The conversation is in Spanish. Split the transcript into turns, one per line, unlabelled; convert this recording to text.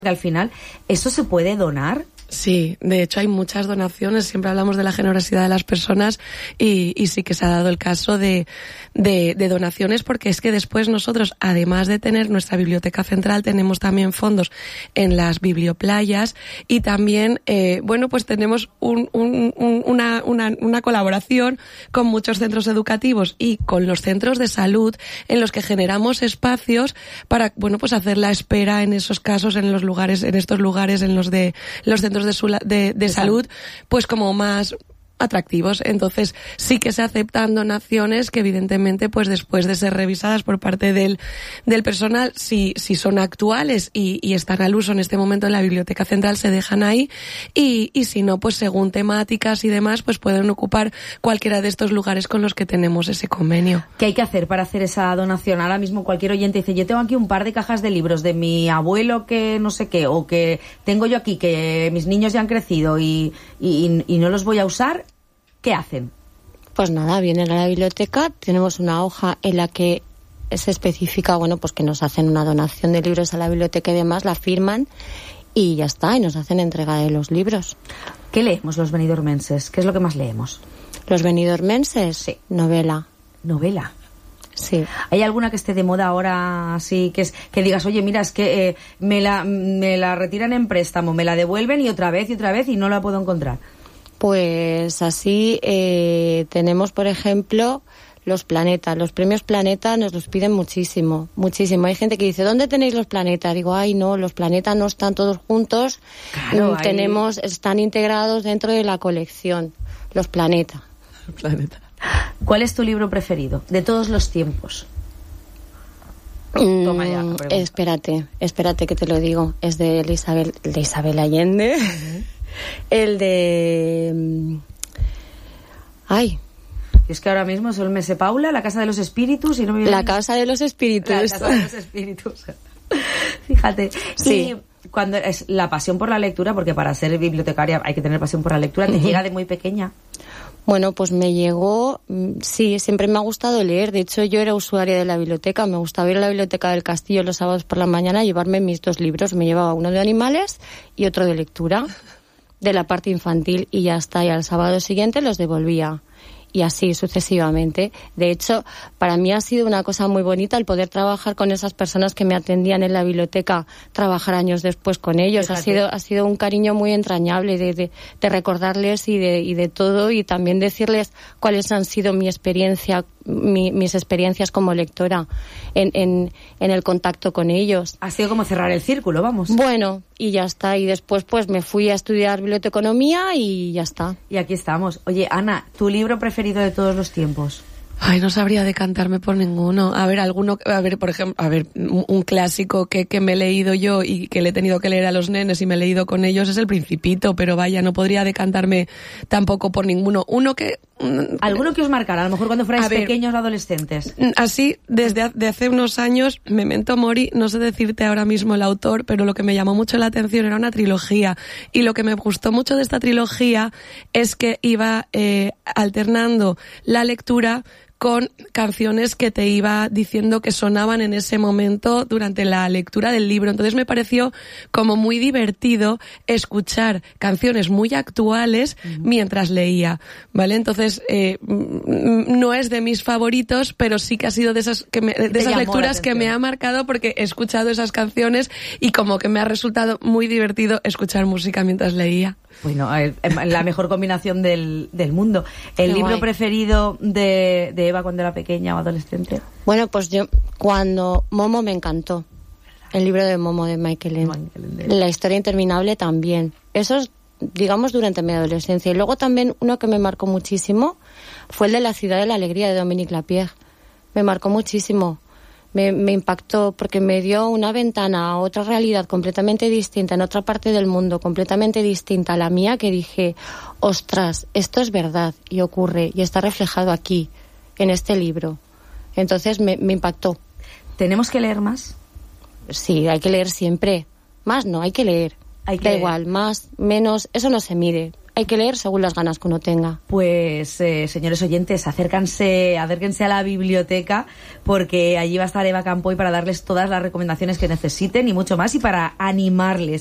Al final, ¿eso se puede donar?
Sí, de hecho hay muchas donaciones, siempre hablamos de la generosidad de las personas y sí que se ha dado el caso de donaciones, porque es que después nosotros, además de tener nuestra biblioteca central, tenemos también fondos en las biblioplayas y también, pues tenemos una colaboración con muchos centros educativos y con los centros de salud en los que generamos espacios para, pues hacer la espera en esos casos, en estos lugares, en los de los centros de salud, pues como más atractivos. Entonces sí que se aceptan donaciones que evidentemente pues después de ser revisadas por parte del personal, si son actuales y están al uso en este momento en la biblioteca central, se dejan ahí y si no, pues según temáticas y demás, pues pueden ocupar cualquiera de estos lugares con los que tenemos ese convenio.
¿Qué hay que hacer para hacer esa donación? Ahora mismo cualquier oyente dice, yo tengo aquí un par de cajas de libros de mi abuelo que no sé qué, o que tengo yo aquí que mis niños ya han crecido y no los voy a usar. ¿Qué hacen?
Pues nada, vienen a la biblioteca, tenemos una hoja en la que se especifica, pues que nos hacen una donación de libros a la biblioteca y demás, la firman y ya está, y nos hacen entrega de los libros.
¿Qué leemos los benidormenses? ¿Qué es lo que más leemos?
¿Los benidormenses?
Sí.
Novela.
¿Novela?
Sí.
¿Hay alguna que esté de moda ahora, así que digas, oye, mira, es que me la retiran en préstamo, me la devuelven y otra vez y no la puedo encontrar?
Pues así tenemos, por ejemplo, los Planeta. Los premios Planeta nos los piden muchísimo, muchísimo. Hay gente que dice, ¿dónde tenéis los Planeta? Digo, no, los Planeta no están todos juntos.
Claro,
están integrados dentro de la colección, los Planeta.
¿Cuál es tu libro preferido de todos los tiempos? Toma ya. Espérate que te lo digo. Es de Isabel Allende. El de... Es que ahora mismo solo me sé Paula, La Casa de los Espíritus y no me...
La Casa de los Espíritus.
La Casa de los Espíritus. Fíjate.
Sí.
Y cuando es la pasión por la lectura, porque para ser bibliotecaria hay que tener pasión por la lectura, ¿te llega de muy pequeña?
Bueno, pues me llegó, sí, siempre me ha gustado leer. De hecho, yo era usuaria de la biblioteca. Me gustaba ir a la biblioteca del Castillo los sábados por la mañana y llevarme mis 2 libros. Me llevaba uno de animales y otro de lectura, de la parte infantil, y ya está. Y al sábado siguiente los devolvía. Y así sucesivamente. De hecho, para mí ha sido una cosa muy bonita el poder trabajar con esas personas que me atendían en la biblioteca, trabajar años después con ellos. Ha sido un cariño muy entrañable de recordarles y de todo, y también decirles cuáles han sido mis experiencias como lectora en el contacto con ellos.
Ha sido como cerrar el círculo, vamos.
Bueno, y ya está. Y después pues me fui a estudiar biblioteconomía y ya está.
Y aquí estamos. Oye, Ana, ¿tu libro preferido de todos los tiempos?
No sabría decantarme por ninguno. Por ejemplo, un clásico que me he leído yo y que le he tenido que leer a los nenes y me he leído con ellos es El Principito, pero no podría decantarme tampoco por ninguno.
¿Alguno que os marcara, a lo mejor cuando fuerais pequeños o adolescentes?
Así, desde hace unos años, Memento Mori, no sé decirte ahora mismo el autor, pero lo que me llamó mucho la atención era una trilogía. Y lo que me gustó mucho de esta trilogía es que iba alternando la lectura con canciones que te iba diciendo que sonaban en ese momento durante la lectura del libro. Entonces me pareció como muy divertido escuchar canciones muy actuales mientras leía, ¿vale? Entonces no es de mis favoritos, pero sí que ha sido de esas lecturas que me ha marcado, porque he escuchado esas canciones y como que me ha resultado muy divertido escuchar música mientras leía.
Bueno, la mejor combinación del mundo. ¿El libro preferido de Eva cuando era pequeña o adolescente?
Bueno, pues yo, cuando Momo me encantó. El libro de Momo de Michael Ende. La historia interminable también. Eso es, digamos, durante mi adolescencia. Y luego también uno que me marcó muchísimo fue el de La ciudad de la alegría de Dominique Lapierre. Me marcó muchísimo. Me impactó porque me dio una ventana a otra realidad completamente distinta, en otra parte del mundo, completamente distinta a la mía, que dije, ostras, esto es verdad y ocurre y está reflejado aquí, en este libro. Entonces me impactó.
¿Tenemos que leer más?
Sí, hay que leer siempre. Más no, hay que leer. Da igual, más, menos, eso no se mide. hay que leer según las ganas que uno tenga.
Pues, señores oyentes, acérquense a la biblioteca, porque allí va a estar Eva Campoy para darles todas las recomendaciones que necesiten y mucho más, y para animarles